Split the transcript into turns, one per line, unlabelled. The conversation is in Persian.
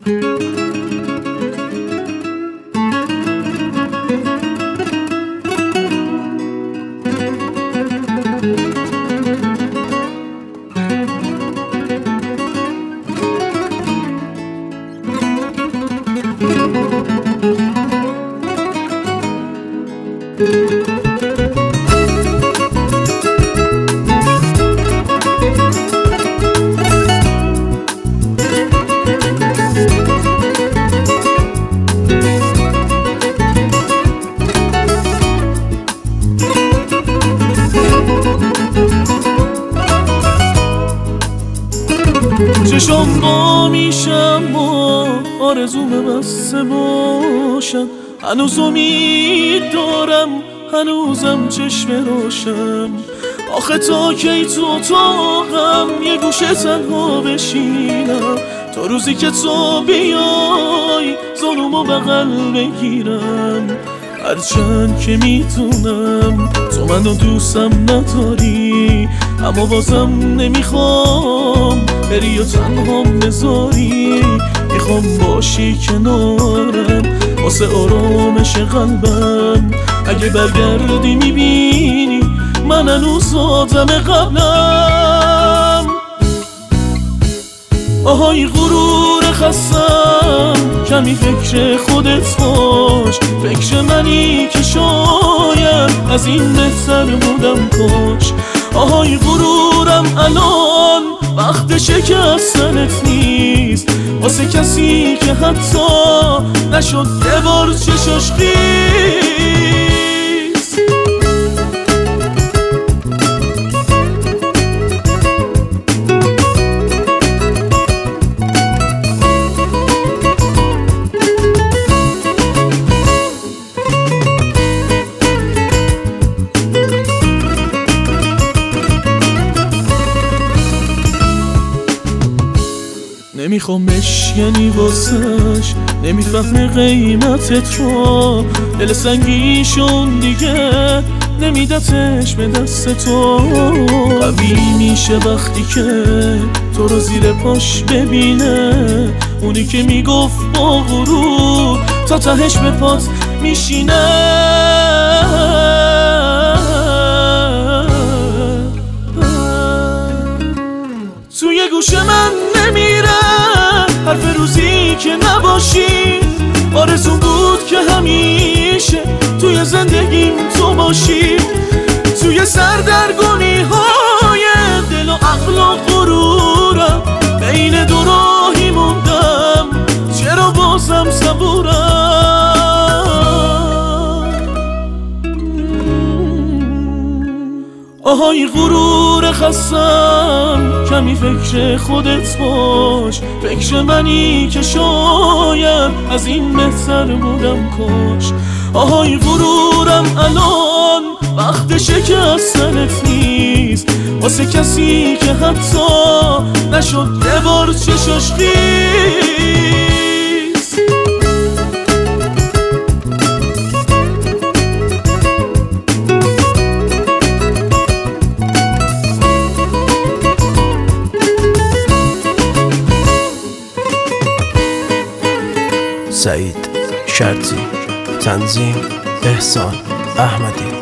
چشم با میشم و آرزوم بسته باشم، هنوز امید دارم، هنوزم چشم روشن. آخه تا کی تو اتاقم یه گوشه تنها بشینم، تا روزی که تو بیای ظلمو بغل بگیرم. هرچند که میدونم تو منو دوستم نداری، اما بازم نمیخوام بری و تنهام بذاری. میخوام باشی کنارم واسه آرامش قلبم. اگه برگردی میبینی من هنوز آدم قبلم. آهای غرور خستم، کمی فکر خودت باش، فکر منی که شاید از این بهتر بودم کاش. آهای غرورم الان وقت شکستنت نیست، واسه کسی که حتی نشد یه بار چشاش خیس. نمیخوام بشکنی واسش، نمیفهمه قیمتت رو، دل سنگیشون دیگه نمیدتش به دست تو. قوی میشه وقتی که تو رو زیر پاش ببینه، اونی که میگفت با غرور تا تهش به پات میشینه. توی گوش من نمیره حرف روزی که نباشی، آرزو بود که همیشه توی زندگیم تو باشی. توی سردرگمی های دل و عقل و غرورم، بین دو راهی موندم، چرا بازم صبورم. آهای غرور خستم، کمی فکر خودت باش، فکر منی که شاید از این بهتر بودم کاش. آهای غرورم الان وقت شکستنت نیست، واسه کسی که حتی نشد یه بار چشاش خیس.
سعید شرطی، تنظیم احسان احمدی.